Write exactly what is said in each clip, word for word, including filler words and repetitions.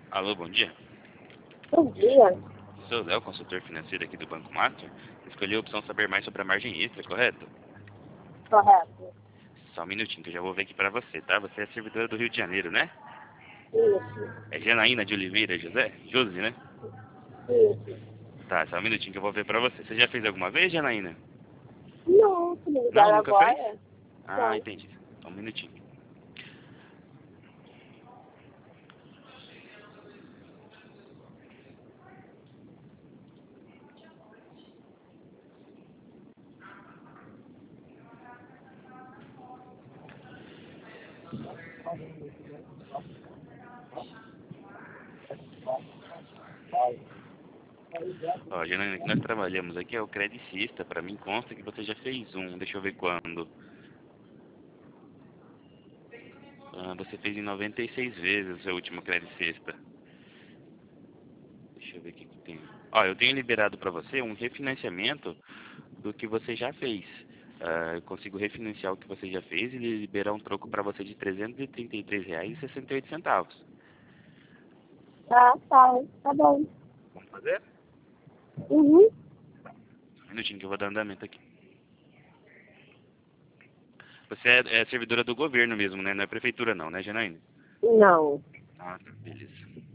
Alô, bom dia. Bom dia. Sou o Léo, consultor financeiro aqui do Banco Master. Escolhi a opção saber mais sobre a margem extra, correto? Correto. Só um minutinho que eu já vou ver aqui pra você, tá? Você é servidora do Rio de Janeiro, né? Isso. É Janaína de Oliveira José? Josi, né? Isso. Tá, só um minutinho que eu vou ver pra você. Você já fez alguma vez, Janaína? Não, se me Não, ligaram nunca fez? agora. Ah, Não. entendi. Só um minutinho. Ó, Janaína, que nós trabalhamos aqui é o Credicista. Pra mim consta que você já fez um. Deixa eu ver quando. Ah, você fez em noventa e seis vezes o seu último Credicista. Deixa eu ver o que que tem. Ó, eu tenho liberado pra você um refinanciamento do que você já fez. Ah, eu consigo refinanciar o que você já fez e liberar um troco pra você de trezentos e trinta e três reais e sessenta e oito centavos. Tá, tá. Tá bom. Vamos fazer? Uhum. Um minutinho que eu vou dar andamento aqui. Você é, é servidora do governo mesmo, né? Não é prefeitura não, né, Janaína? Não. Ah, tá. Beleza.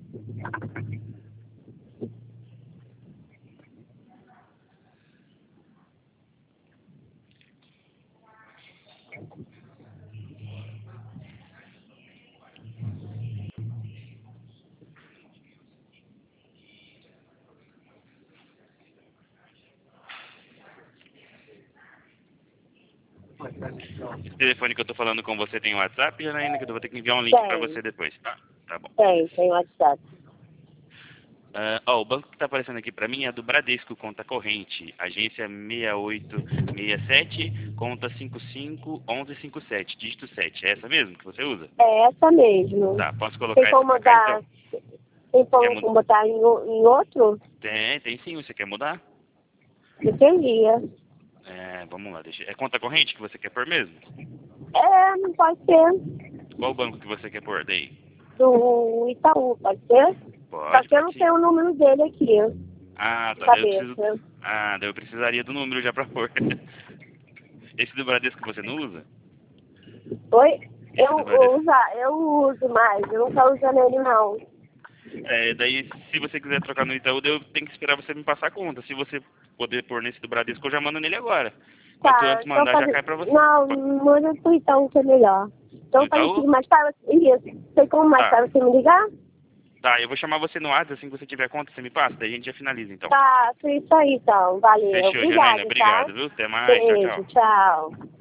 Esse telefone que eu tô falando com você tem WhatsApp, Janaína? Que eu vou ter que enviar um link pra Tem. você depois, tá? Tá bom. Tem, tem WhatsApp. Ah, ó, o banco que tá aparecendo aqui pra mim é do Bradesco, conta corrente, agência seis oito seis sete, conta cinco cinco um um cinco sete, dígito sete. É essa mesmo que você usa? É essa mesmo. Tá, posso Tem colocar essa como pra cá então? botar, tem Quer como mudar? botar em, o- em outro? Tem, tem sim, você quer mudar? Eu queria. É, vamos lá, deixa. É conta corrente que você quer pôr mesmo? É, não pode ser. Qual banco que você quer pôr daí? Do Itaú, pode ser? Só Pode, que eu pode não sim. tenho o número dele aqui, Ah, de tá, daí eu preciso. cabeça. Ah, daí eu precisaria do número já pra pôr. Esse do Bradesco você não usa? Oi? Esse Eu, do eu, Bradesco. usa, eu uso mais, eu não tô usando ele não. É, daí se você quiser trocar no Itaú, daí eu tenho que esperar você me passar a conta. Se você poder pôr nesse do Bradesco, eu já mando nele agora. Quanto Tá, antes então mandar, já fazer. cai pra você. Não, manda pro Itaú que é melhor. No Então fazer Itaú? assim, mais tarde. Isso. Tem como mais Tá. tarde você me ligar? Tá, eu vou chamar você no WhatsApp, assim que você tiver conta, você me passa, daí a gente já finaliza então. Tá, foi isso aí então. Valeu. Fechou, Janaína. Obrigada, tá? Obrigado, viu? Até mais. Tchau, Beijo, tchau. tchau.